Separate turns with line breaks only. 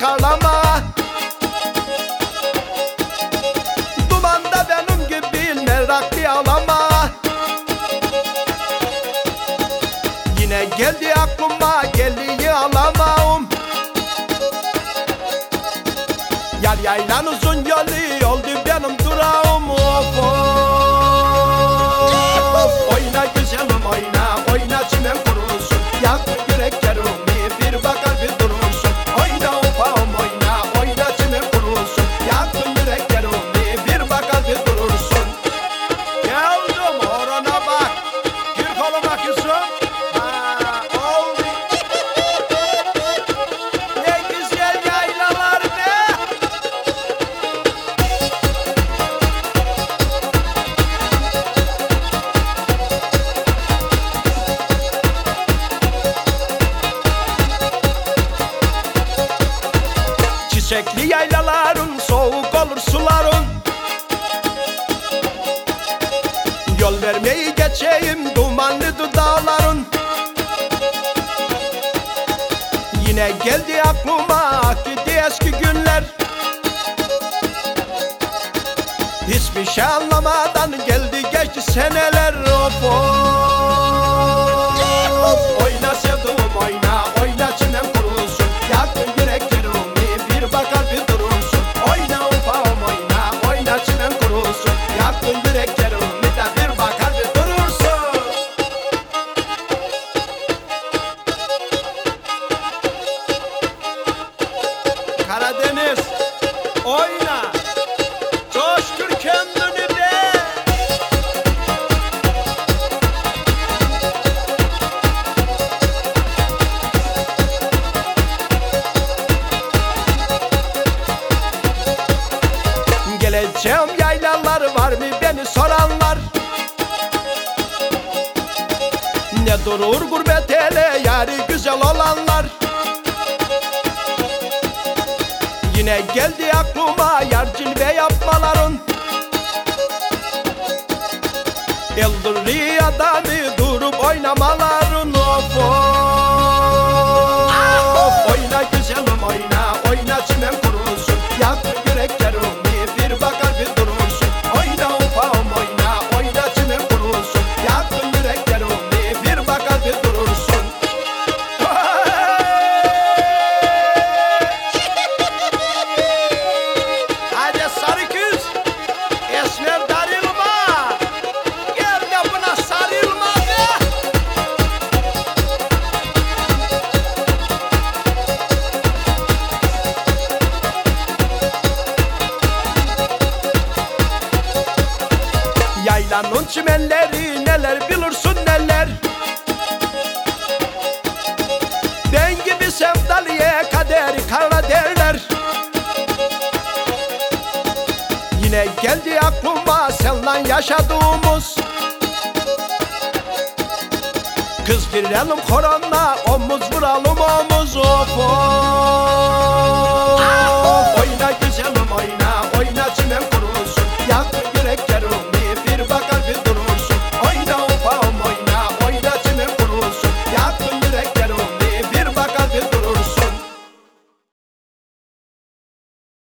yakalama. Dumanda benim gibi meraklı alama. Yine geldi aklıma geldiği alamam. Yar yaylan uzun yolu oldu benim durağım. Of of. Oyna güzelim oyna, oyna çimen kurulsun. Yak yüreklerimi bir bakar bir durursun. Oyna ufağım oyna, oyna çimen kurulsun. Yak yüreklerimi bir bakar bir durursun. Geldim orana bak, gir koluma kızım. Ha, oldu. Ne güzel yaylalar be. Çiçekli yaylaların, soğuk olur suların. Yol vermeyi geçeyim dumanlı dağların. Yine geldi aklıma gitti eski günler. Hiçbir şey anlamadan geldi geçti seneler. Of of. Oyna sevduğum oyna, oyna çinem kurulsun. Yakın yüreklerimi bir bakar bir durursun. Oyna ufağım oyna, oyna çinem kurulsun. Yakın yüreklerimi de bir bakar bir durursun. Karadeniz, oyna, coştur kendini de. Geleceğim yaylalar var mı beni soranlar. Ne durur gurbet ele yarı güzel olanlar. Yine geldi aklıma yar cilve yapmaların. Eldırlı adamı durup oynamaların. Of of. Oyna güzelim oyna, oyna çimen kurulsun. Yak yüreklerimi bir bakar bir durursun. Oyna ufağım oyna, oyna çimen kurulsun. Yak yüreklerimi bir bakar bir durursun. Hadi sarı kız, esmer darılma. Gel de buna sarılma be. Yaylanın çimenleri neler bilirsin neler. Ben gibi sevdalıya kaderi kara derler. Yine geldi aklıma seninle yaşadığımız. Kız girelim koronla omuz vuralım omuz. Of of.